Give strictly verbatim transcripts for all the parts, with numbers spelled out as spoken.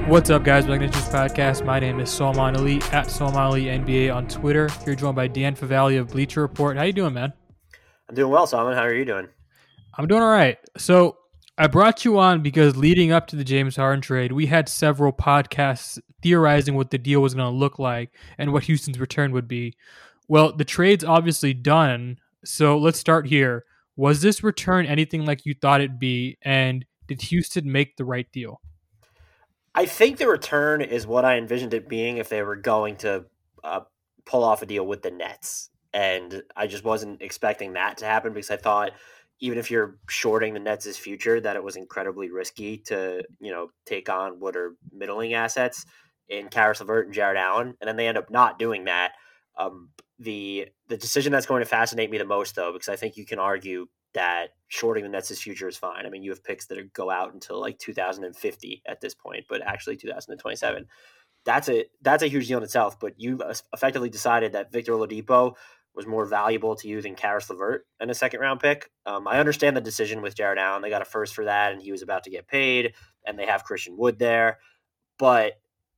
What's up, guys? Welcome to this podcast. My name is Salman Ali at Salman Ali N B A on Twitter. You're joined by Dan Favale of Bleacher Report. How you doing, man? I'm doing well, Salman. How are you doing? I'm doing all right. So I brought you on because leading up to the James Harden trade, we had several podcasts theorizing what the deal was going to look like and what Houston's return would be. Well, the trade's obviously done, so let's start here. Was this return anything like you thought it'd be, and did Houston make the right deal? I think the return is what I envisioned it being if they were going to uh, pull off a deal with the Nets. And I just wasn't expecting that to happen because I thought even if you're shorting the Nets' future, that it was incredibly risky to, you know, take on what are middling assets in Caris LeVert and Jared Allen. And then they end up not doing that. Um, the the decision that's going to fascinate me the most, though, because I think you can argue that shorting the Nets' future is fine. I mean, you have picks that go out until like two thousand fifty at this point, but actually two thousand twenty-seven. That's a that's a huge deal in itself. But you effectively decided that Victor Oladipo was more valuable to you than Caris LeVert and a second round pick. Um, I understand the decision with Jared Allen. They got a first for that, and he was about to get paid, and they have Christian Wood there. But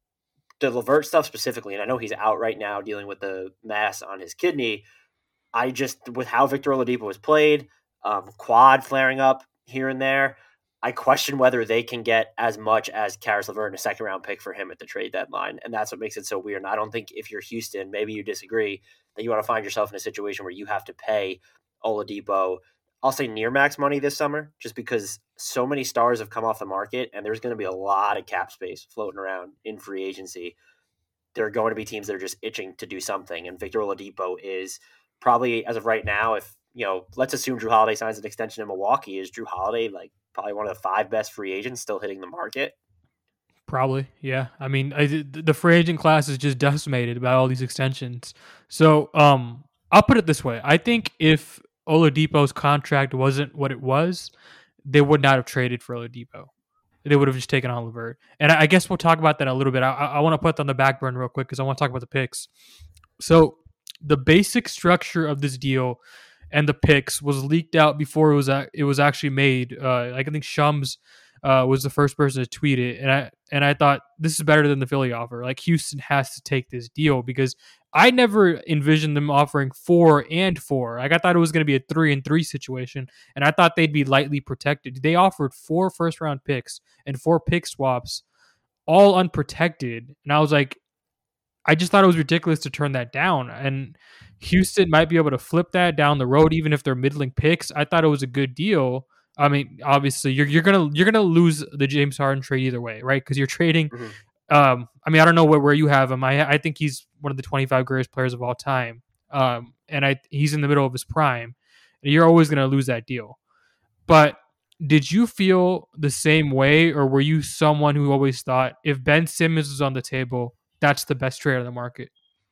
the LeVert stuff specifically, and I know he's out right now dealing with the mass on his kidney. I just, with how Victor Oladipo was played, um, quad flaring up here and there, I question whether they can get as much as Caris LeVert and a second round pick for him at the trade deadline. And that's what makes it so weird. And I don't think if you're Houston, maybe you disagree, that you want to find yourself in a situation where you have to pay Oladipo, I'll say near max money this summer, just because so many stars have come off the market and there's going to be a lot of cap space floating around in free agency. There are going to be teams that are just itching to do something. And Victor Oladipo is probably, as of right now, if, you know, let's assume Drew Holiday signs an extension in Milwaukee, is Drew Holiday like probably one of the five best free agents still hitting the market? Probably, yeah. I mean, I, the free agent class is just decimated by all these extensions. So, um, I'll put it this way: I think if Oladipo's contract wasn't what it was, they would not have traded for Oladipo. They would have just taken on LeVert. And I, I guess we'll talk about that in a little bit. I, I, I want to put that on the back burner real quick because I want to talk about the picks. So, the basic structure of this deal and the picks was leaked out before it was uh, it was actually made. Uh, I think Shams uh, was the first person to tweet it, and I and I thought this is better than the Philly offer. Like, Houston has to take this deal because I never envisioned them offering four and four. Like, I thought it was going to be a three and three situation, and I thought they'd be lightly protected. They offered four first round picks and four pick swaps, all unprotected, and I was like, I just thought it was ridiculous to turn that down. And Houston might be able to flip that down the road, even if they're middling picks. I thought it was a good deal. I mean, obviously, you're you're gonna you're gonna lose the James Harden trade either way, right? Because you're trading. Mm-hmm. Um, I mean, I don't know where, where you have him. I I think he's one of the twenty-five greatest players of all time. Um, and I he's in the middle of his prime. You're always gonna lose that deal. But did you feel the same way, or were you someone who always thought if Ben Simmons was on the table, that's the best trade on the market?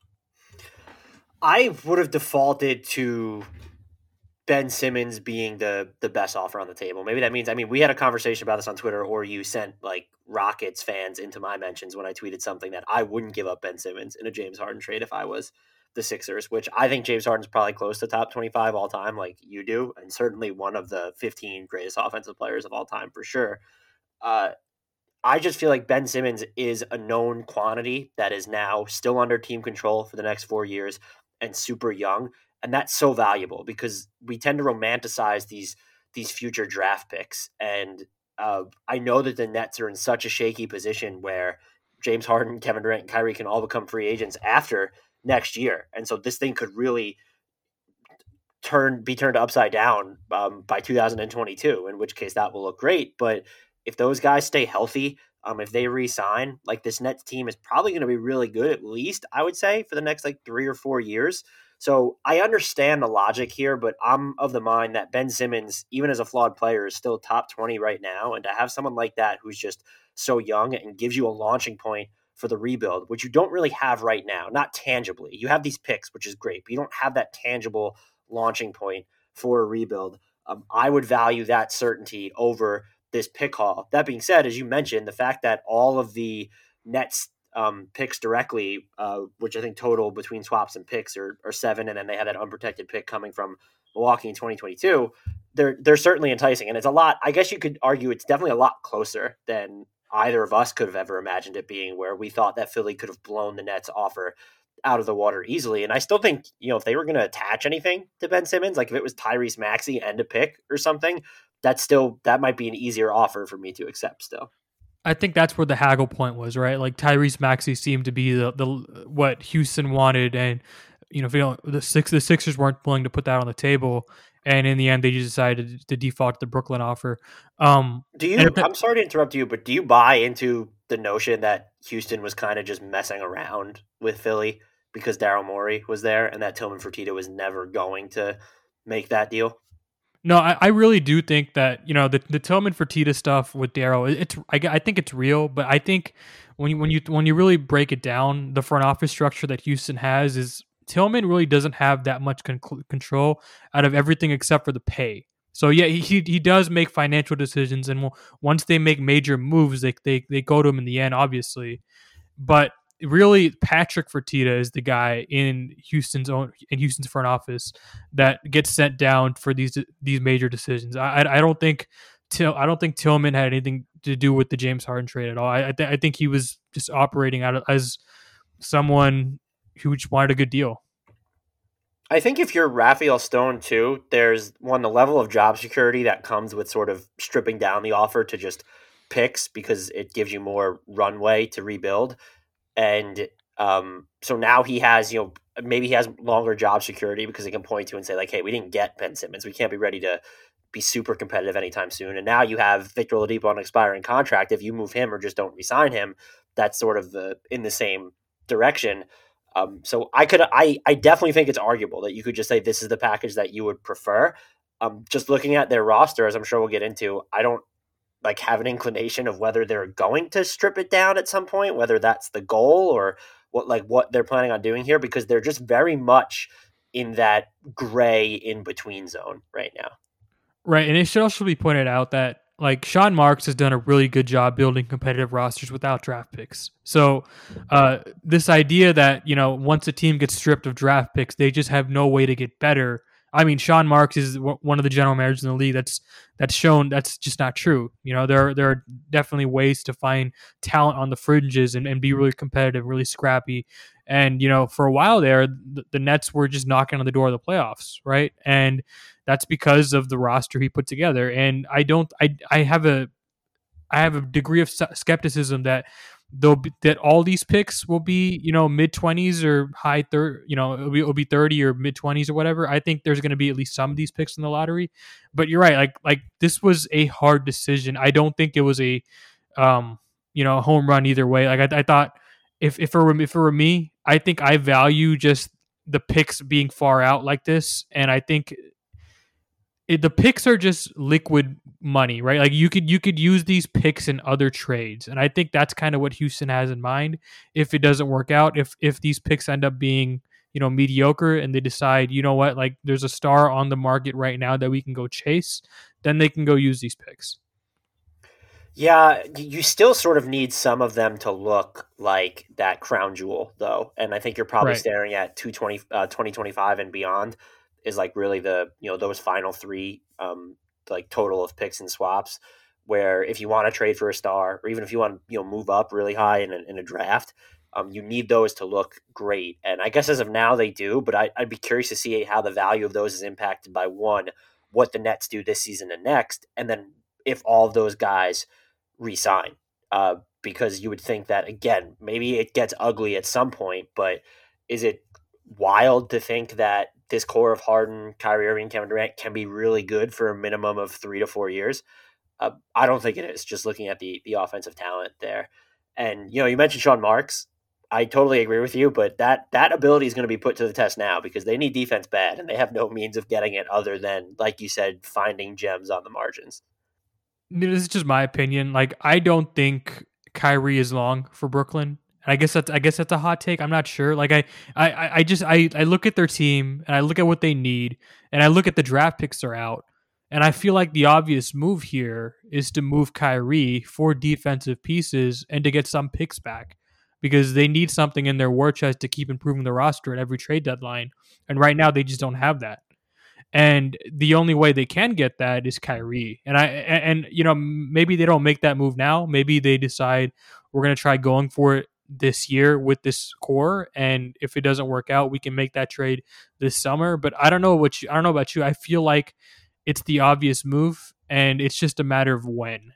I would have defaulted to Ben Simmons being the the best offer on the table. Maybe that means, I mean, we had a conversation about this on Twitter, or you sent like Rockets fans into my mentions when I tweeted something that I wouldn't give up Ben Simmons in a James Harden trade if I was the Sixers, which I think James Harden's probably close to top twenty-five all time, like you do, and certainly one of the fifteen greatest offensive players of all time for sure. Uh, I just feel like Ben Simmons is a known quantity that is now still under team control for the next four years and super young. And that's so valuable because we tend to romanticize these these future draft picks. And uh, I know that the Nets are in such a shaky position where James Harden, Kevin Durant, and Kyrie can all become free agents after next year. And so this thing could really turn be turned upside down um, by two thousand twenty-two, in which case that will look great. But if those guys stay healthy, um, if they re-sign, like this Nets team is probably going to be really good, at least I would say, for the next like three or four years. So I understand the logic here, but I'm of the mind that Ben Simmons, even as a flawed player, is still top twenty right now. And to have someone like that who's just so young and gives you a launching point for the rebuild, which you don't really have right now, not tangibly. You have these picks, which is great, but you don't have that tangible launching point for a rebuild. Um, I would value that certainty over this pick haul. That being said, as you mentioned, the fact that all of the Nets um, picks directly, uh, which I think total between swaps and picks are, are seven, and then they have that unprotected pick coming from Milwaukee in twenty twenty-two, they're they're certainly enticing. And it's a lot, I guess you could argue it's definitely a lot closer than either of us could have ever imagined it being, where we thought that Philly could have blown the Nets offer out of the water easily. And I still think, you know, if they were going to attach anything to Ben Simmons, like if it was Tyrese Maxey and a pick or something, that's still, that might be an easier offer for me to accept still. I think that's where the haggle point was, right? Like Tyrese Maxey seemed to be the, the what Houston wanted, and you know, if you don't, the six the Sixers weren't willing to put that on the table, and in the end, they just decided to default to the Brooklyn offer. Um, do you? Th- I'm sorry to interrupt you, but do you buy into the notion that Houston was kind of just messing around with Philly because Daryl Morey was there, and that Tillman Fertitta was never going to make that deal? No, I, I really do think that, you know, the the Tillman Fertitta stuff with Daryl, it's I, I think it's real, but I think when you when you when you really break it down, the front office structure that Houston has is Tillman really doesn't have that much con- control out of everything except for the pay. So yeah, he he does make financial decisions, and once they make major moves, they they they go to him in the end, obviously. But really, Patrick Fertitta is the guy in Houston's own in Houston's front office that gets sent down for these these major decisions. I I don't think Till I don't think Tillman had anything to do with the James Harden trade at all. I I, th- I think he was just operating out of, as someone who just wanted a good deal. I think if you're Raphael Stone too, there's one the level of job security that comes with sort of stripping down the offer to just picks because it gives you more runway to rebuild. And um, so now he has, you know, maybe he has longer job security because he can point to and say like, hey, we didn't get Ben Simmons. We can't be ready to be super competitive anytime soon. And now you have Victor Oladipo on an expiring contract. If you move him or just don't resign him, that's sort of the in the same direction. Um, so I could, I, I definitely think it's arguable that you could just say this is the package that you would prefer. Um, just looking at their roster, as I'm sure we'll get into, I don't like have an inclination of whether they're going to strip it down at some point, whether that's the goal or what, like what they're planning on doing here, because they're just very much in that gray in between zone right now. Right, and it should also be pointed out that like Sean Marks has done a really good job building competitive rosters without draft picks. So uh, this idea that, you know, once a team gets stripped of draft picks, they just have no way to get better. I mean, Sean Marks is w- one of the general managers in the league that's that's shown that's just not true. You know, there there are definitely ways to find talent on the fringes and, and be really competitive, really scrappy. And, you know, for a while there, the, the Nets were just knocking on the door of the playoffs, right? And that's because of the roster he put together. And I don't, I, I have a, I have a degree of skepticism that they'll be, that all these picks will be, you know, mid twenties or high third, you know, it'll be, it'll be thirty or mid twenties or whatever. I think there's going to be at least some of these picks in the lottery. But you're right, like, like this was a hard decision. I don't think it was a, um, you know, home run either way. Like I, I thought, if if it were if it were me, I think I value just the picks being far out like this, and I think it, the picks are just liquid money, right? Like you could you could use these picks in other trades, and I think that's kind of what Houston has in mind. If it doesn't work out, if if these picks end up being, you know, mediocre, and they decide, you know what, like there's a star on the market right now that we can go chase, then they can go use these picks. Yeah, you still sort of need some of them to look like that crown jewel, though. And I think you're probably Right. staring at two twenty, uh, twenty twenty-five and beyond is like really the, you know, those final three, um, like total of picks and swaps, where if you want to trade for a star or even if you want to, you know, move up really high in a, in a draft, um, you need those to look great. And I guess as of now they do, but I, I'd be curious to see how the value of those is impacted by one, what the Nets do this season and next, and then if all of those guys resign, uh, because you would think that again, maybe it gets ugly at some point, but is it wild to think that this core of Harden, Kyrie Irving, Kevin Durant can be really good for a minimum of three to four years? Uh, I don't think it is. Just looking at the the offensive talent there, and you know, you mentioned Sean Marks. I totally agree with you, but that that ability is going to be put to the test now because they need defense bad, and they have no means of getting it other than, like you said, finding gems on the margins. This is just my opinion. Like, I don't think Kyrie is long for Brooklyn. And I guess that's I guess that's a hot take. I'm not sure. Like I I, I just I, I look at their team and I look at what they need and I look at the draft picks they're out. And I feel like the obvious move here is to move Kyrie for defensive pieces and to get some picks back because they need something in their war chest to keep improving the roster at every trade deadline. And right now they just don't have that. And the only way they can get that is Kyrie. And I and, and you know maybe they don't make that move now. Maybe they decide we're going to try going for it this year with this core, and if it doesn't work out, we can make that trade this summer. But I don't know what you, I don't know about you. I feel like it's the obvious move, and it's just a matter of when.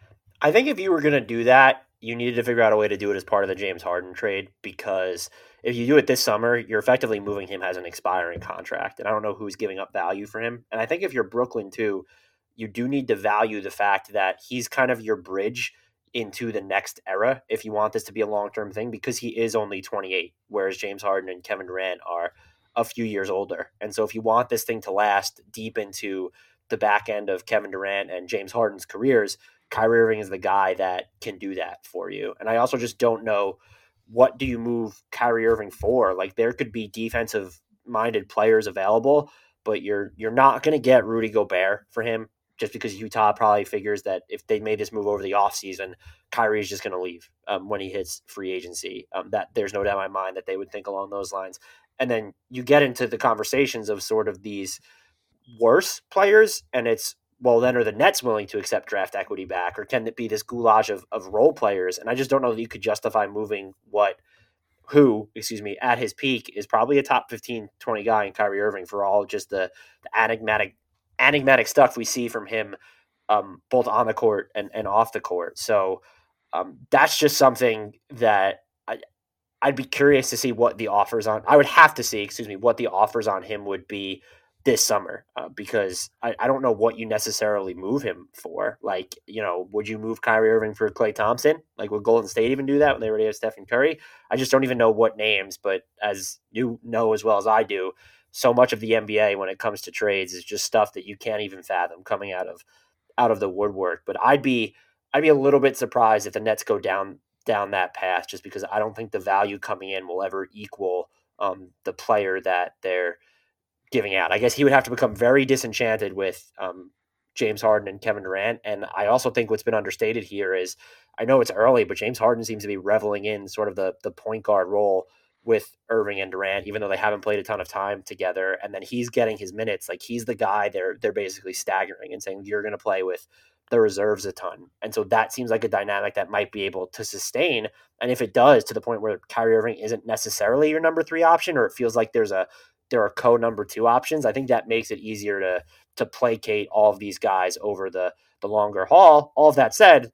I think if you were going to do that, you needed to figure out a way to do it as part of the James Harden trade, because if you do it this summer, you're effectively moving him as an expiring contract. And I don't know who's giving up value for him. And I think if you're Brooklyn too, you do need to value the fact that he's kind of your bridge into the next era if you want this to be a long-term thing, because he is only twenty-eight, whereas James Harden and Kevin Durant are a few years older. And so if you want this thing to last deep into the back end of Kevin Durant and James Harden's careers, Kyrie Irving is the guy that can do that for you. And I also just don't know, what do you move Kyrie Irving for? Like, there could be defensive minded players available, but you're you're not going to get Rudy Gobert for him, just because Utah probably figures that if they made this move over the offseason, Kyrie is just going to leave um, when he hits free agency. Um, that there's no doubt in my mind that they would think along those lines. And then you get into the conversations of sort of these worse players, and it's, well, then are the Nets willing to accept draft equity back, or can it be this goulash of, of role players? And I just don't know that you could justify moving what, who, excuse me, at his peak is probably a top fifteen, twenty guy in Kyrie Irving for all just the, the enigmatic, enigmatic stuff we see from him, um, both on the court and, and off the court. So um, that's just something that I, I'd be curious to see what the offers on, I would have to see, excuse me, what the offers on him would be this summer, uh, because I, I don't know what you necessarily move him for. Like, you know, would you move Kyrie Irving for Klay Thompson? Like, would Golden State even do that when they already have Stephen Curry? I just don't even know what names, but as you know as well as I do, so much of the N B A when it comes to trades is just stuff that you can't even fathom coming out of out of the woodwork. But I'd be I'd be a little bit surprised if the Nets go down down that path, just because I don't think the value coming in will ever equal um, the player that they're giving out. I guess he would have to become very disenchanted with um, James Harden and Kevin Durant. And I also think what's been understated here is, I know it's early, but James Harden seems to be reveling in sort of the the point guard role with Irving and Durant, even though they haven't played a ton of time together. And then he's getting his minutes. Like, he's the guy they're they're basically staggering and saying, you're going to play with the reserves a ton. And so that seems like a dynamic that might be able to sustain. And if it does, to the point where Kyrie Irving isn't necessarily your number three option, or it feels like there's a there are co number two options, I think that makes it easier to to placate all of these guys over the the longer haul. All of that said,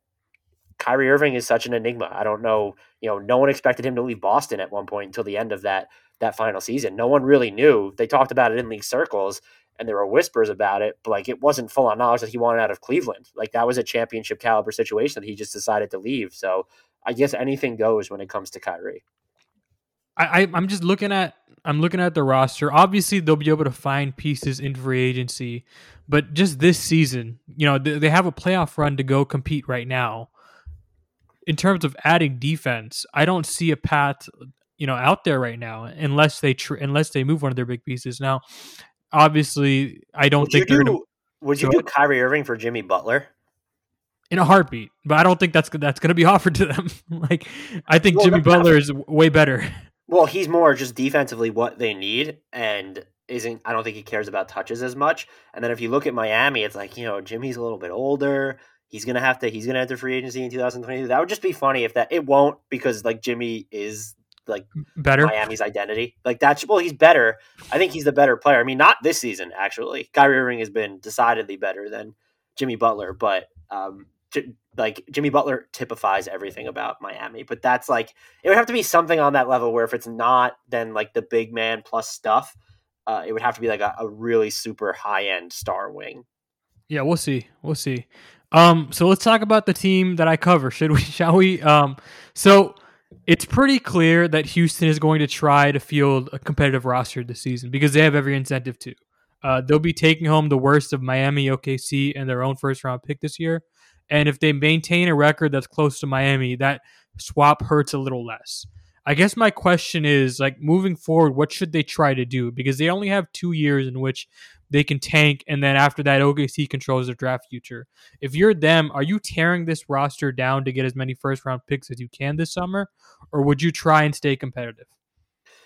Kyrie Irving is such an enigma. I don't know, you know, no one expected him to leave Boston at one point until the end of that that final season. No one really knew. They talked about it in league circles, and there were whispers about it, but like, it wasn't full on knowledge that he wanted out of Cleveland. Like, that was a championship caliber situation that he just decided to leave. So I guess anything goes when it comes to Kyrie. I, I'm just looking at I'm looking at the roster. Obviously, they'll be able to find pieces in free agency, but just this season, you know, they, they have a playoff run to go compete right now. In terms of adding defense, I don't see a path, you know, out there right now unless they tr- unless they move one of their big pieces. Now, obviously, I don't would think you they're do, going to. Would you do Kyrie Irving for Jimmy Butler? In a heartbeat, but I don't think that's that's going to be offered to them. Like, I think well, Jimmy Butler is way better. Well, he's more just defensively what they need, and isn't. I don't think he cares about touches as much. And then if you look at Miami, it's like, you know, Jimmy's a little bit older. He's gonna have to. He's gonna enter free agency in two thousand twenty-two. That would just be funny if that. It won't, because like Jimmy is like better Miami's identity. Like, that's, well, he's better. I think he's the better player. I mean, not this season actually. Kyrie Irving has been decidedly better than Jimmy Butler, but um, like Jimmy Butler typifies everything about Miami. But that's like, it would have to be something on that level where if it's not, then like the big man plus stuff, uh, it would have to be like a, a really super high end star wing. Yeah, we'll see. We'll see. Um, so let's talk about the team that I cover. Should we? Shall we? Um, so it's pretty clear that Houston is going to try to field a competitive roster this season because they have every incentive to. Uh, they'll be taking home the worst of Miami, O K C, and their own first round pick this year. And if they maintain a record that's close to Miami, that swap hurts a little less. I guess my question is, like, moving forward, what should they try to do? Because they only have two years in which they can tank, and then after that, O K C controls their draft future. If you're them, are you tearing this roster down to get as many first-round picks as you can this summer, or would you try and stay competitive?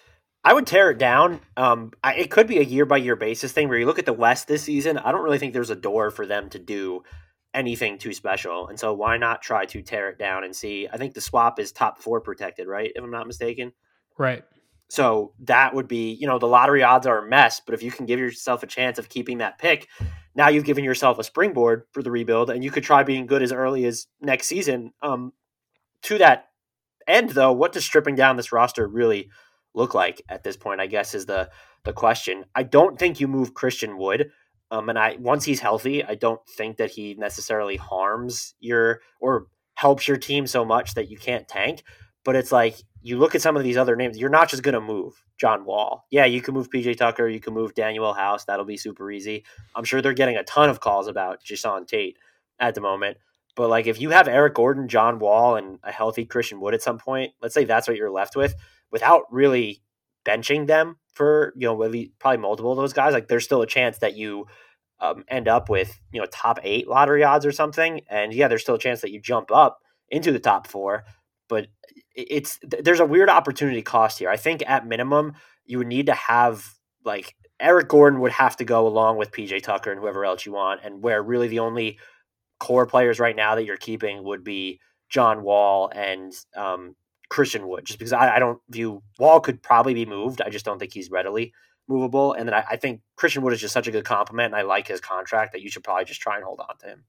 I would tear it down. Um, I, it could be a year by year basis thing where you look at the West this season. I don't really think there's a door for them to do anything too special, and so why not try to tear it down and see? I think the swap is top four protected, right? If I'm not mistaken. Right. So that would be, you know, the lottery odds are a mess, but if you can give yourself a chance of keeping that pick, now you've given yourself a springboard for the rebuild, and you could try being good as early as next season. Um, to that end, though, what does stripping down this roster really look like at this point? I guess is the the question. I don't think you move Christian Wood, um, and I once he's healthy, I don't think that he necessarily harms your or helps your team so much that you can't tank. But it's like you look at some of these other names, you're not just going to move John Wall. Yeah, you can move P J Tucker, you can move Daniel House. That'll be super easy. I'm sure they're getting a ton of calls about Jason Tate at the moment. But like if you have Eric Gordon, John Wall, and a healthy Christian Wood at some point, let's say that's what you're left with, without really benching them for, you know, maybe probably multiple of those guys, like there's still a chance that you um, end up with, you know, top eight lottery odds or something. And yeah, there's still a chance that you jump up into the top four. But it's there's a weird opportunity cost here. I think at minimum you would need to have like Eric Gordon would have to go along with P J Tucker and whoever else you want, and where really the only core players right now that you're keeping would be John Wall and um, Christian Wood, just because I, I don't view Wall could probably be moved. I just don't think he's readily movable. And then I, I think Christian Wood is just such a good compliment, and I like his contract that you should probably just try and hold on to him.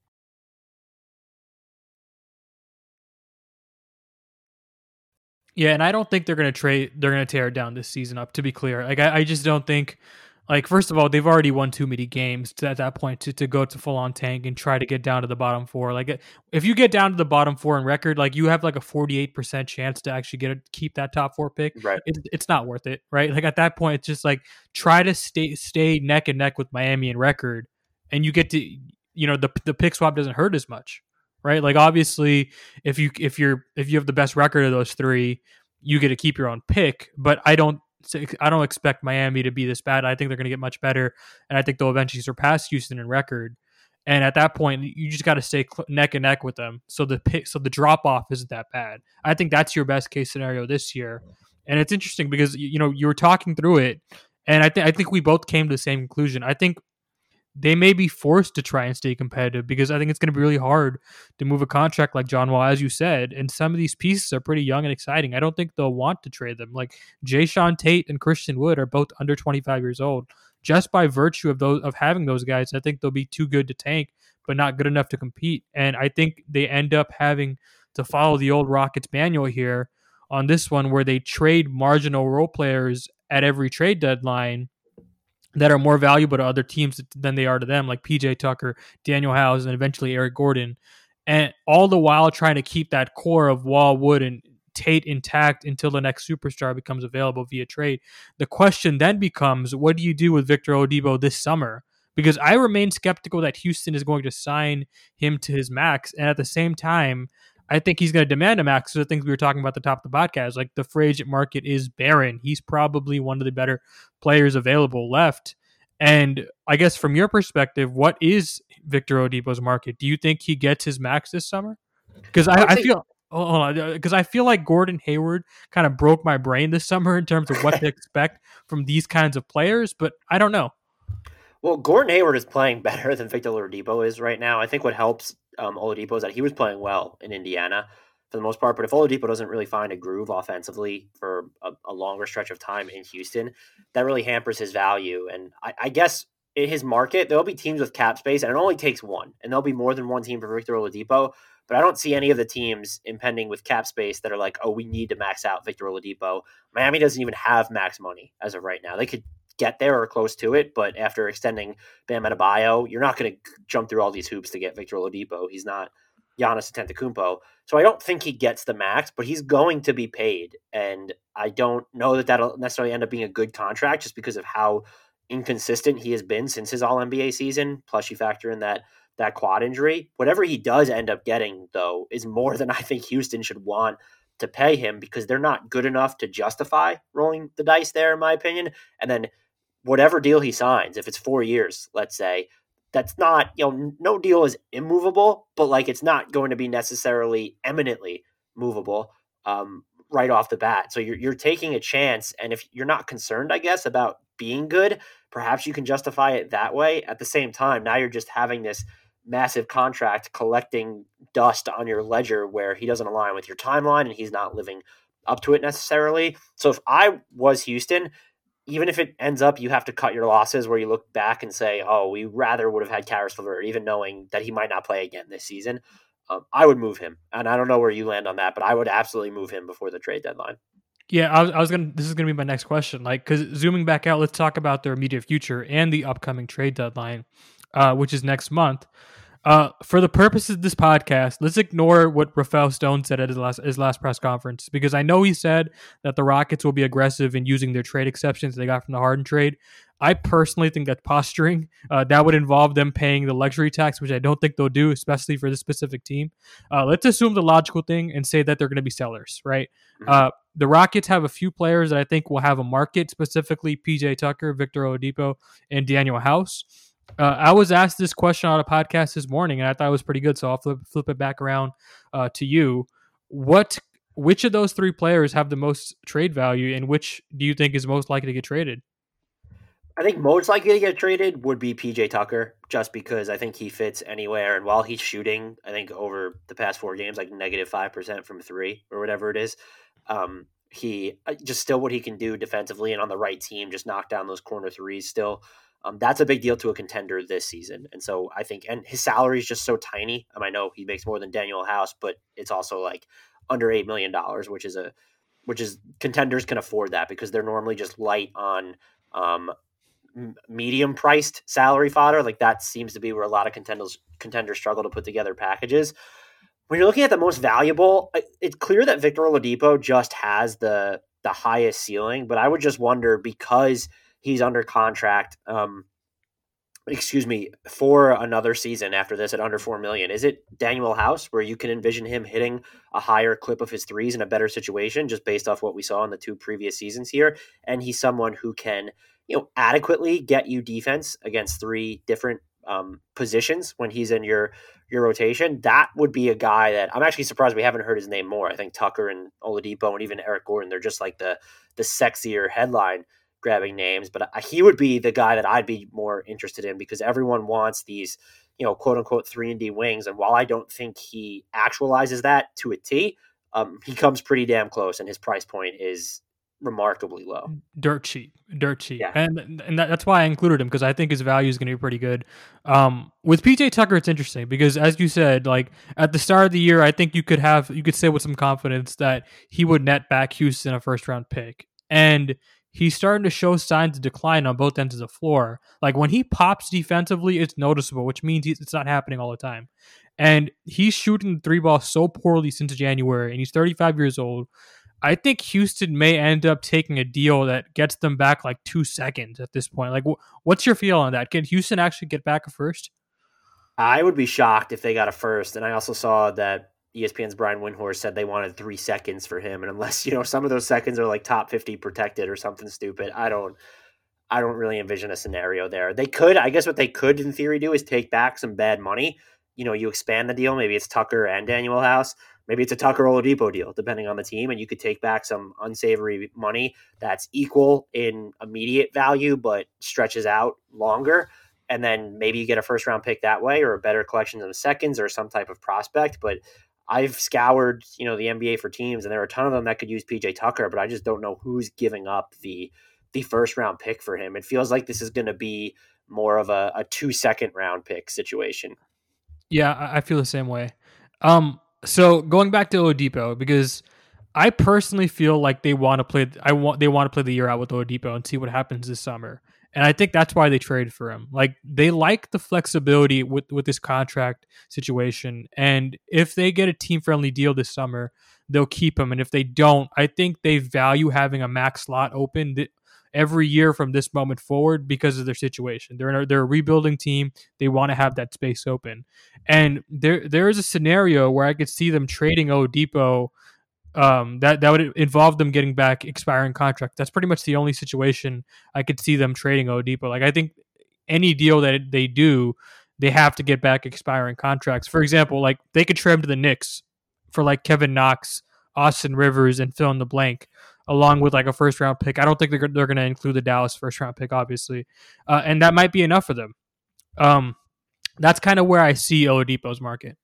Yeah, and I don't think they're gonna trade. They're gonna tear it down this season up. To be clear, like I, I just don't think. Like first of all, they've already won too many games to, at that point to, to go to full on tank and try to get down to the bottom four. Like if you get down to the bottom four in record, like you have like a forty-eight percent chance to actually get a, keep that top four pick. Right. It, it's not worth it, right? Like at that point, it's just like try to stay stay neck and neck with Miami in record, and you get to, you know, the the pick swap doesn't hurt as much, right? Like obviously, if you if you're if you have the best record of those three, you get to keep your own pick. But I don't. I don't expect Miami to be this bad. I think they're going to get much better, and I think they'll eventually surpass Houston in record. And at that point, you just got to stay neck and neck with them, so the pick, so the drop off isn't that bad. I think that's your best case scenario this year. And it's interesting because you know you were talking through it, and I think I think we both came to the same conclusion. I think they may be forced to try and stay competitive because I think it's going to be really hard to move a contract like John Wall, as you said. And some of these pieces are pretty young and exciting. I don't think they'll want to trade them. Like Jason Tate and Christian Wood are both under twenty-five years old. Just by virtue of those of having those guys, I think they'll be too good to tank, but not good enough to compete. And I think they end up having to follow the old Rockets manual here on this one, where they trade marginal role players at every trade deadline that are more valuable to other teams than they are to them, like P J Tucker, Daniel House, and eventually Eric Gordon. And all the while trying to keep that core of Wall, Wood, and Tate intact until the next superstar becomes available via trade. The question then becomes, what do you do with Victor Oladipo this summer? Because I remain skeptical that Houston is going to sign him to his max. And at the same time, I think he's going to demand a max. So the things we were talking about at the top of the podcast, like the free agent market is barren. He's probably one of the better players available left. And I guess from your perspective, what is Victor Oladipo's market? Do you think he gets his max this summer? Because I, I, I feel, hold on, because I feel like Gordon Hayward kind of broke my brain this summer in terms of what to expect from these kinds of players, but I don't know. Well, Gordon Hayward is playing better than Victor Oladipo is right now. I think what helps um, Oladipo is that he was playing well in Indiana for the most part. But if Oladipo doesn't really find a groove offensively for a, a longer stretch of time in Houston, that really hampers his value. And I, I guess in his market, there'll be teams with cap space, and it only takes one. And there'll be more than one team for Victor Oladipo. But I don't see any of the teams impending with cap space that are like, oh, we need to max out Victor Oladipo. Miami doesn't even have max money as of right now. They could get there or close to it, but after extending Bam Adebayo, you're not going to jump through all these hoops to get Victor Oladipo. He's not Giannis Antetokounmpo. So I don't think he gets the max, but he's going to be paid. And I don't know that that'll necessarily end up being a good contract just because of how inconsistent he has been since his All N B A season. Plus you factor in that that quad injury. Whatever he does end up getting, though, is more than I think Houston should want to pay him because they're not good enough to justify rolling the dice there, in my opinion. And then whatever deal he signs, if it's four years, let's say, that's not, you know, no deal is immovable, but like it's not going to be necessarily eminently movable. Um, right off the bat. So you're, you're taking a chance. And if you're not concerned, I guess, about being good, perhaps you can justify it that way. At the same time, now you're just having this massive contract collecting dust on your ledger where he doesn't align with your timeline and he's not living up to it necessarily. So if I was Houston, even if it ends up you have to cut your losses where you look back and say, oh, we rather would have had Karis LeVert, even knowing that he might not play again this season, um, I would move him. And I don't know where you land on that, but I would absolutely move him before the trade deadline. Yeah, I was, I was gonna. This is gonna be my next question. Like, because zooming back out, let's talk about their immediate future and the upcoming trade deadline, uh, which is next month. Uh, for the purposes of this podcast, let's ignore what Rafael Stone said at his last his last press conference, because I know he said that the Rockets will be aggressive in using their trade exceptions they got from the Harden trade. I personally think that's posturing. Uh, that would involve them paying the luxury tax, which I don't think they'll do, especially for this specific team. Uh, let's assume the logical thing and say that they're going to be sellers, right? Mm-hmm. Uh, the Rockets have a few players that I think will have a market, specifically P J Tucker, Victor Oladipo, and Daniel House. Uh, I was asked this question on a podcast this morning, and I thought it was pretty good, so I'll flip, flip it back around uh, to you. What, which of those three players have the most trade value, and which do you think is most likely to get traded? I think most likely to get traded would be P J Tucker, just because I think he fits anywhere. And while he's shooting, I think over the past four games, like negative five percent from three or whatever it is, um, he just still what he can do defensively and on the right team, just knock down those corner threes still. Um, that's a big deal to a contender this season. And so I think, and his salary is just so tiny. Um, I know he makes more than Daniel House, but it's also like under eight million dollars, which is a, which is contenders can afford that because they're normally just light on, um, medium priced salary fodder. Like that seems to be where a lot of contenders contenders struggle to put together packages. When you're looking at the most valuable, it's clear that Victor Oladipo just has the the highest ceiling, but I would just wonder, because he's under contract, um, excuse me, for another season after this at under four million. Is it Daniel House, where you can envision him hitting a higher clip of his threes in a better situation, just based off what we saw in the two previous seasons here? And he's someone who can, you know, adequately get you defense against three different um, positions when he's in your your rotation. That would be a guy that I'm actually surprised we haven't heard his name more. I think Tucker and Oladipo and even Eric Gordon, they're just like the the sexier headline grabbing names, but he would be the guy that I'd be more interested in, because everyone wants these, you know, quote unquote three and D wings. And while I don't think he actualizes that to a T, um, he comes pretty damn close, and his price point is remarkably low. Dirt cheap, dirt cheap. Yeah. And and that, that's why I included him, because I think his value is going to be pretty good. Um, with P J Tucker, it's interesting because, as you said, like at the start of the year, I think you could have, you could say with some confidence that he would net back Houston a first round pick. And he's starting to show signs of decline on both ends of the floor. Like when he pops defensively, it's noticeable, which means it's not happening all the time. And he's shooting the three ball so poorly since January, and he's thirty-five years old. I think Houston may end up taking a deal that gets them back like two seconds at this point. Like, what's your feel on that? Can Houston actually get back a first? I would be shocked if they got a first. And I also saw that E S P N's Brian Windhorst said they wanted three seconds for him. And unless, you know, some of those seconds are like top fifty protected or something stupid, I don't, I don't really envision a scenario there. They could, I guess what they could in theory do is take back some bad money. You know, you expand the deal. Maybe it's Tucker and Daniel House. Maybe it's a Tucker Oladipo deal, depending on the team. And you could take back some unsavory money that's equal in immediate value, but stretches out longer. And then maybe you get a first round pick that way, or a better collection of seconds, or some type of prospect. But I've scoured, you know, the N B A for teams, and there are a ton of them that could use P J Tucker, but I just don't know who's giving up the the first round pick for him. It feels like this is going to be more of a, a two second round pick situation. Yeah, I feel the same way. Um, so going back to Oladipo, because I personally feel like they want to play. I want they want to play the year out with Oladipo and see what happens this summer. And I think that's why they traded for him. Like they like the flexibility with, with this contract situation. And if they get a team friendly deal this summer, they'll keep him. And if they don't, I think they value having a max slot open th- every year from this moment forward because of their situation. They're a, they're a rebuilding team. They want to have that space open. And there there is a scenario where I could see them trading Oladipo. Um, that, that would involve them getting back expiring contract. That's pretty much the only situation I could see them trading Oladipo. Like I think any deal that they do, they have to get back expiring contracts. For example, like they could trade him to the Knicks for like Kevin Knox Austin Rivers, and fill in the blank, along with like a first round pick. I don't think they're, they're going to include the Dallas first round pick, obviously, uh, and that might be enough for them. Um, that's kind of where I see Oladipo's market.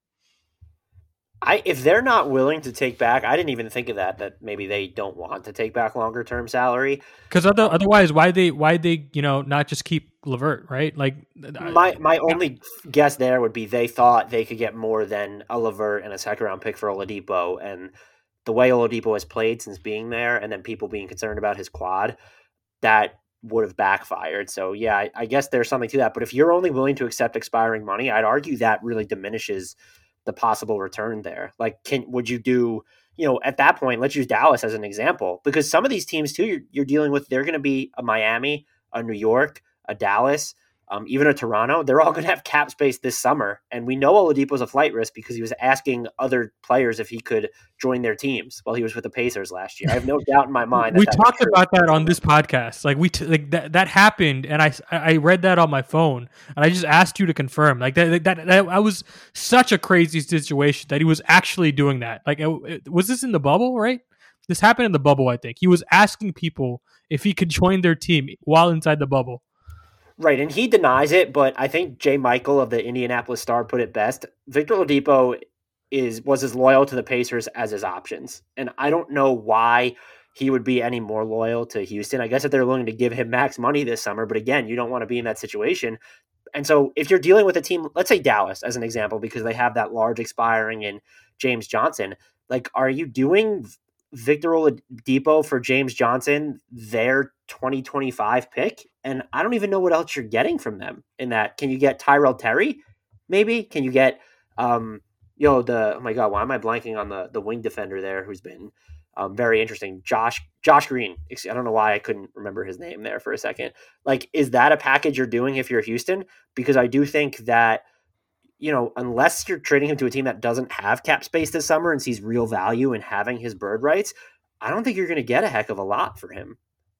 I if they're not willing to take back, I didn't even think of that. That maybe they don't want to take back longer term salary. Because other, um, otherwise, why they why they you know not just keep LeVert, right? Like my my only guess there would be they thought they could get more than a LeVert and a second round pick for Oladipo, and the way Oladipo has played since being there, and then people being concerned about his quad, that would have backfired. So yeah, I, I guess there's something to that. But if you're only willing to accept expiring money, I'd argue that really diminishes the possible return there. Like, can would you do, you know, at that point, let's use Dallas as an example, because some of these teams too, you're, you're dealing with, they're going to be a Miami, a New York, a Dallas, um, even a Toronto. They're all going to have cap space this summer. And we know Oladipo's a flight risk because he was asking other players if he could join their teams while he was with the Pacers last year. I have no doubt in my mind. That we talked about that on this podcast. Like we t- like that that happened, and I I read that on my phone, and I just asked you to confirm. Like that that, that I was such a crazy situation that he was actually doing that. Like, it, it, was this in the bubble? Right? This happened in the bubble. I think he was asking people if he could join their team while inside the bubble. Right, and he denies it, but I think Jay Michael of the Indianapolis Star put it best. Victor Oladipo is was as loyal to the Pacers as his options, and I don't know why he would be any more loyal to Houston. I guess if they're willing to give him max money this summer, but again, you don't want to be in that situation. And so if you're dealing with a team, let's say Dallas as an example, because they have that large expiring in James Johnson, like, are you doing Victor Oladipo for James Johnson, their twenty twenty-five pick? And I don't even know what else you're getting from them in that. Can you get Tyrell Terry? Maybe. Can you get, um, you know, the, oh my God, why am I blanking on the, the wing defender there who's been um, very interesting? Josh, Josh Green. I don't know why I couldn't remember his name there for a second. Like, is that a package you're doing if you're Houston? Because I do think that, you know, unless you're trading him to a team that doesn't have cap space this summer and sees real value in having his bird rights, I don't think you're going to get a heck of a lot for him.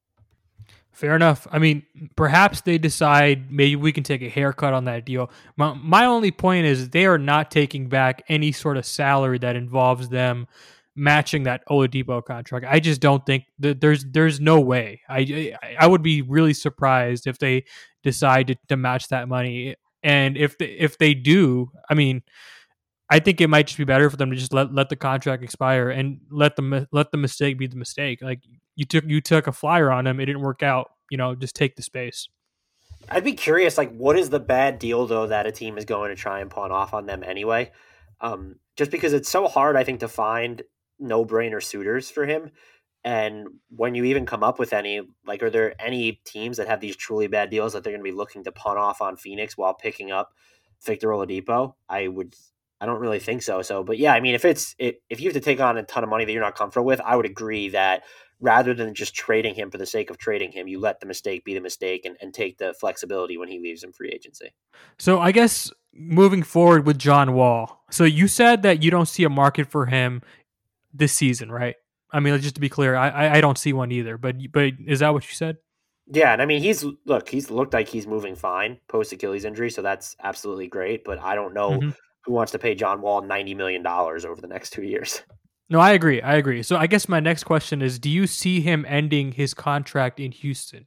Fair enough. I mean, perhaps they decide maybe we can take a haircut on that deal. My, my only point is they are not taking back any sort of salary that involves them matching that Oladipo contract. I just don't think that there's there's no way. I I would be really surprised if they decide to, to match that money. And if they, if they do, I mean, I think it might just be better for them to just let, let the contract expire and let the let the mistake be the mistake. Like, you took you took a flyer on him, it didn't work out. You know, just take the space. I'd be curious, like, what is the bad deal though that a team is going to try and pawn off on them anyway? Um, just because it's so hard, I think, to find no brainer suitors for him. And when you even come up with any, like, are there any teams that have these truly bad deals that they're going to be looking to pawn off on Phoenix while picking up Victor Oladipo? I would, I don't really think so. So, but yeah, I mean, if it's, it, if you have to take on a ton of money that you're not comfortable with, I would agree that rather than just trading him for the sake of trading him, you let the mistake be the mistake and, and take the flexibility when he leaves in free agency. So I guess moving forward with John Wall. So you said that you don't see a market for him this season, right? I mean, just to be clear, I I don't see one either. But but is that what you said? Yeah, and I mean, he's look, he's looked like he's moving fine post Achilles injury, so that's absolutely great. But I don't know mm-hmm. who wants to pay John Wall ninety million dollars over the next two years. No, I agree. I agree. So I guess my next question is: do you see him ending his contract in Houston?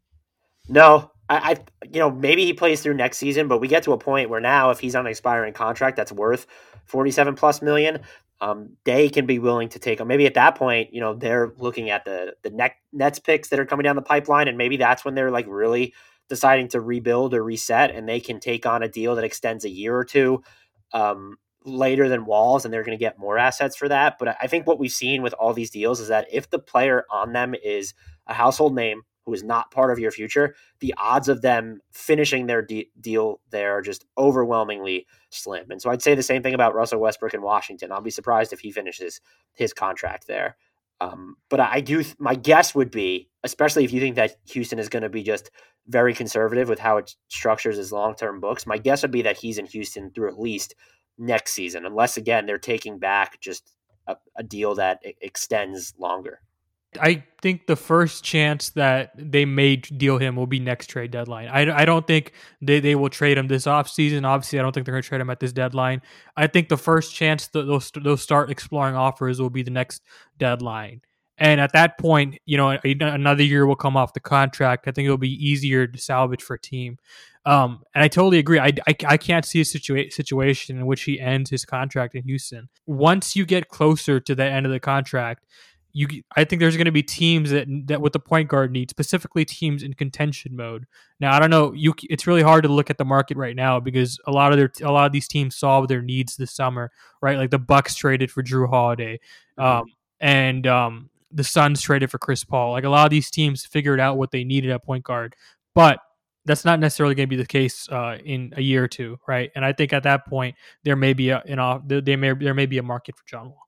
No, I, I you know maybe he plays through next season, but we get to a point where now, if he's on an expiring contract that's worth forty-seven plus million. Um, they can be willing to take them. Maybe at that point, you know, they're looking at the the net, Nets picks that are coming down the pipeline, and maybe that's when they're like really deciding to rebuild or reset, and they can take on a deal that extends a year or two um, later than Walls, and they're going to get more assets for that. But I think what we've seen with all these deals is that if the player on them is a household name who is not part of your future, the odds of them finishing their de- deal there are just overwhelmingly slim. And so I'd say the same thing about Russell Westbrook in Washington. I'll be surprised if he finishes his contract there. Um, but I do, th- my guess would be, especially if you think that Houston is going to be just very conservative with how it structures his long-term books, my guess would be that he's in Houston through at least next season, unless, again, they're taking back just a, a deal that extends longer. I think the first chance that they may deal him will be next trade deadline. I, I don't think they, they will trade him this offseason. Obviously, I don't think they're going to trade him at this deadline. I think the first chance that they'll, they'll start exploring offers will be the next deadline. And at that point, you know, another year will come off the contract. I think it'll be easier to salvage for a team. Um, and I totally agree. I, I, I can't see a situa- situation in which he ends his contract in Houston. Once you get closer to the end of the contract, you, I think there's going to be teams that that what the point guard needs, specifically teams in contention mode. Now, I don't know. You, it's really hard to look at the market right now because a lot of their a lot of these teams solve their needs this summer, right? Like the Bucks traded for Drew Holiday, um, mm-hmm. and um, the Suns traded for Chris Paul. Like a lot of these teams figured out what they needed at point guard, but that's not necessarily going to be the case uh, in a year or two, right? And I think at that point there may be a you know there may there may be a market for John Wall.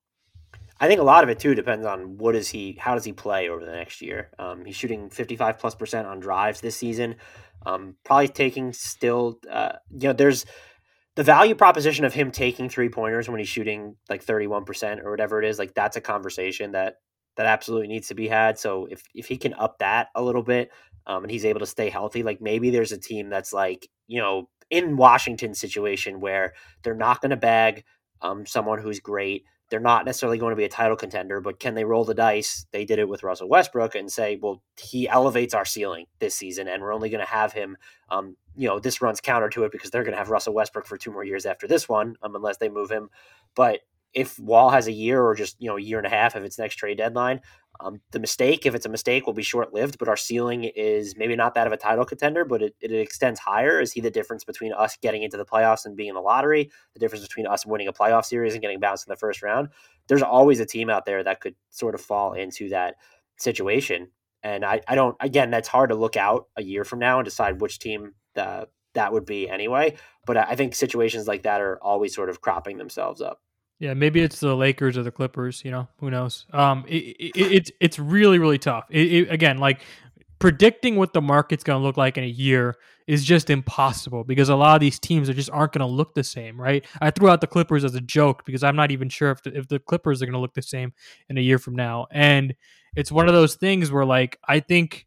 I think a lot of it too depends on what is he, how does he play over the next year. Um, he's shooting fifty-five plus percent on drives this season. Um, probably taking still, uh, you know, there's the value proposition of him taking three pointers when he's shooting like thirty-one percent or whatever it is. Like that's a conversation that that absolutely needs to be had. So if if he can up that a little bit, um, and he's able to stay healthy, like maybe there's a team that's like, you know, in Washington's situation where they're not going to bag um, someone who's great. They're not necessarily going to be a title contender, but can they roll the dice? They did it with Russell Westbrook and say, well, he elevates our ceiling this season, and we're only going to have him, um, you know, this runs counter to it because they're going to have Russell Westbrook for two more years after this one, um, unless they move him. But if Wall has a year or just, you know, a year and a half, if it's next trade deadline, um, the mistake, if it's a mistake, will be short-lived, but our ceiling is maybe not that of a title contender, but it, it extends higher. Is he the difference between us getting into the playoffs and being in the lottery, the difference between us winning a playoff series and getting bounced in the first round? There's always a team out there that could sort of fall into that situation. And I, I don't, again, that's hard to look out a year from now and decide which team uh, that would be anyway. But I think situations like that are always sort of cropping themselves up. Yeah, maybe it's the Lakers or the Clippers. You know, who knows? Um, it, it, it's it's really really tough. It, it, again, like predicting what the market's going to look like in a year is just impossible because a lot of these teams are just aren't going to look the same, right? I threw out the Clippers as a joke because I'm not even sure if the, if the Clippers are going to look the same in a year from now. And it's one of those things where, like, I think.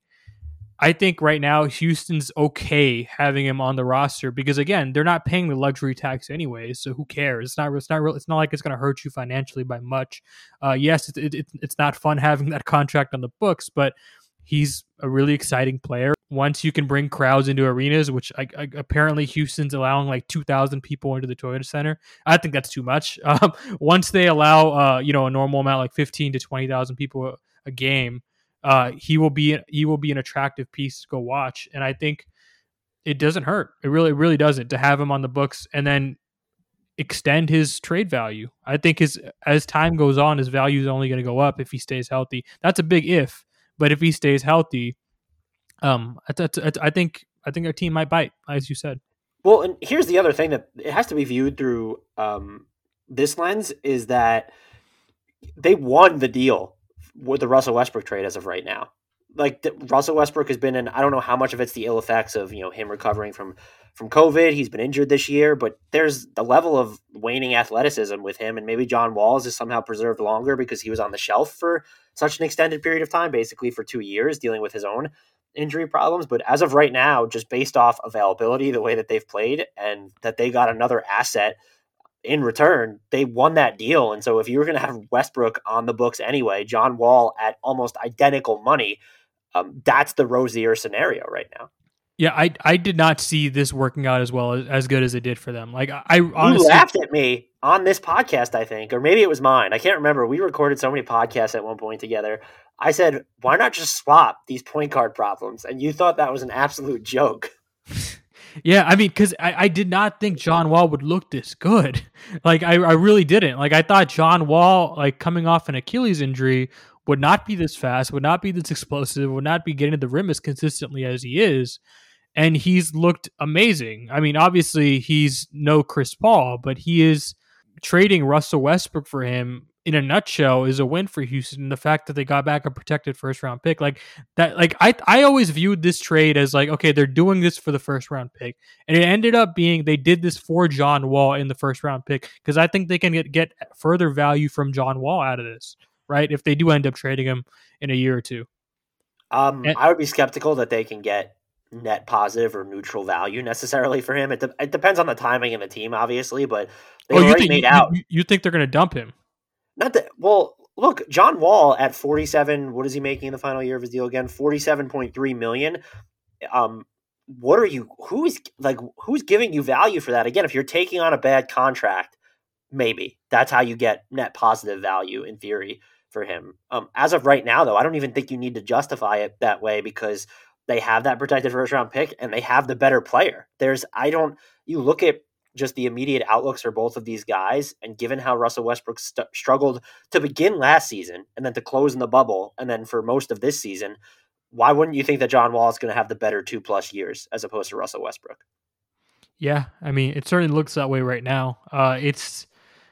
I think right now Houston's okay having him on the roster because again they're not paying the luxury tax anyways, so who cares? It's not it's not real. It's not like it's going to hurt you financially by much. Uh, yes, it, it, it's not fun having that contract on the books, but he's a really exciting player. Once you can bring crowds into arenas, which I, I, apparently Houston's allowing like two thousand people into the Toyota Center, I think that's too much. Um, once they allow uh, you know a normal amount like fifteen to twenty thousand people a, a game. Uh, he will be he will be an attractive piece to go watch, and I think it doesn't hurt. It really really doesn't to have him on the books and then extend his trade value. I think his as time goes on, his value is only going to go up if he stays healthy. That's a big if, but if he stays healthy, um, I, I, I think I think our team might bite, as you said. Well, and here's the other thing that it has to be viewed through um, this lens is that they won the deal with the Russell Westbrook trade as of right now. Like the, Russell Westbrook has been in, I don't know how much of it's the ill effects of, you know, him recovering from, from COVID. He's been injured this year, but there's the level of waning athleticism with him. And maybe John Walls is somehow preserved longer because he was on the shelf for such an extended period of time, basically for two years dealing with his own injury problems. But as of right now, just based off availability, the way that they've played and that they got another asset in return, they won that deal. And so if you were going to have Westbrook on the books anyway, John Wall at almost identical money, um, that's the rosier scenario right now. Yeah, I I did not see this working out as well as, as good as it did for them. Like I, I honestly you laughed at me on this podcast, I think, or maybe it was mine. I can't remember. We recorded so many podcasts at one point together. I said, why not just swap these point guard problems? And you thought that was an absolute joke. Yeah, I mean, because I, I did not think John Wall would look this good. Like, I, I really didn't. Like, I thought John Wall, like, coming off an Achilles injury, would not be this fast, would not be this explosive, would not be getting to the rim as consistently as he is. And he's looked amazing. I mean, obviously, he's no Chris Paul, but he is trading Russell Westbrook for him. In a nutshell, is a win for Houston. The fact that they got back a protected first round pick, like that, like I, I always viewed this trade as like, okay, they're doing this for the first round pick, and it ended up being they did this for John Wall in the first round pick because I think they can get, get further value from John Wall out of this. right? If they do end up trading him in a year or two. Um, And, I would be skeptical that they can get net positive or neutral value necessarily for him. It, de- it depends on the timing and the team, obviously, but they've oh, you already think made you, out. you, you think they're going to dump him? Not that. Well, look, John Wall at forty-seven. What is he making in the final year of his deal again? Forty-seven point three million. Um, what are you? Who's like who's giving you value for that? Again, if you're taking on a bad contract, maybe that's how you get net positive value in theory for him. Um, as of right now, though, I don't even think you need to justify it that way because they have that protected first round pick and they have the better player. There's, I don't, you look at just the immediate outlooks for both of these guys, and given how Russell Westbrook st- struggled to begin last season and then to close in the bubble and then for most of this season, why wouldn't you think that John Wall is going to have the better two plus years as opposed to Russell Westbrook? Yeah, I mean, it certainly looks that way right now. Uh, it's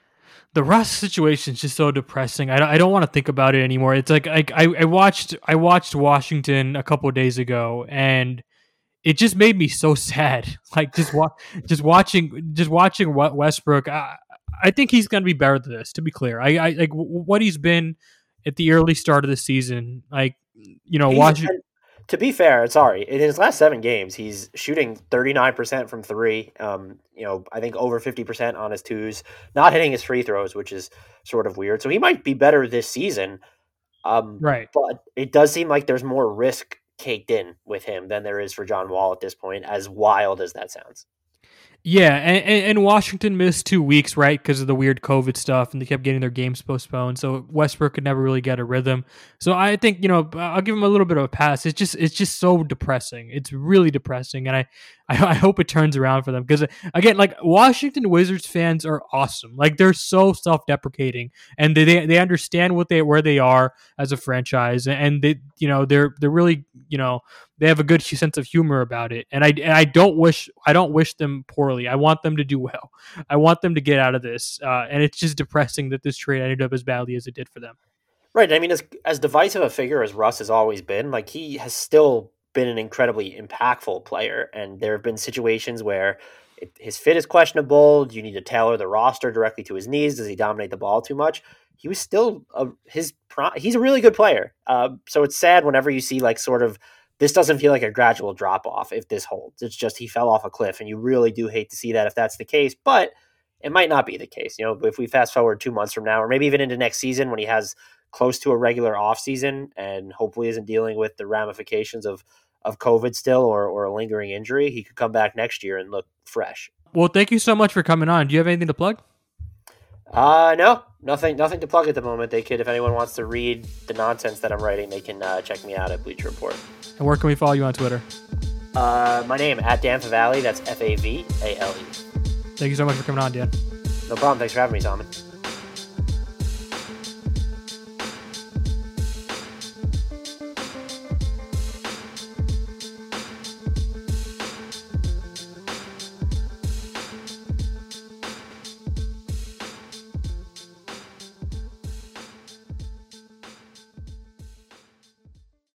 the Russ situation is just so depressing. I don't, I don't want to think about it anymore. It's like I, I, I watched I watched Washington a couple of days ago, and it just made me so sad. Like just wa- just watching just watching Westbrook. I, I think he's going to be better than this. To be clear, I, I like what he's been at the early start of the season. Like you know, Washington. To be fair, sorry, in his last seven games, he's shooting thirty-nine percent from three. Um, you know, I think over fifty percent on his twos, not hitting his free throws, which is sort of weird. So he might be better this season. Um, right. But it does seem like there's more risk caked in with him than there is for John Wall at this point, as wild as that sounds. Yeah, and, and Washington missed two weeks, right, because of the weird COVID stuff, and they kept getting their games postponed. So Westbrook could never really get a rhythm. So I think you know I'll give him a little bit of a pass. It's just it's just so depressing. It's really depressing, and I I, I hope it turns around for them because again, like Washington Wizards fans are awesome. Like they're so self-deprecating, and they they, they understand what they where they are as a franchise, and they you know they're they're really you know. They have a good sense of humor about it, and I and I don't wish I don't wish them poorly. I want them to do well. I want them to get out of this, uh, and it's just depressing that this trade ended up as badly as it did for them. Right. I mean, as as divisive a figure as Russ has always been, like he has still been an incredibly impactful player, and there have been situations where it, his fit is questionable. Do you need to tailor the roster directly to his needs? Does he dominate the ball too much? He was still a, his. He's a really good player. Uh, so it's sad whenever you see like sort of. This doesn't feel like a gradual drop off if this holds. It's just he fell off a cliff, and you really do hate to see that if that's the case. But it might not be the case. You know, if we fast forward two months from now, or maybe even into next season when he has close to a regular offseason and hopefully isn't dealing with the ramifications of of COVID still or or a lingering injury, he could come back next year and look fresh. Well, thank you so much for coming on. Do you have anything to plug? Uh, no, nothing, nothing to plug at the moment. They could, if anyone wants to read the nonsense that I'm writing, they can uh, check me out at Bleacher Report. And where can we follow you on Twitter? Uh, my name at Dan Favale. That's F A V A L E. Thank you so much for coming on, Dan. No problem. Thanks for having me, Simon.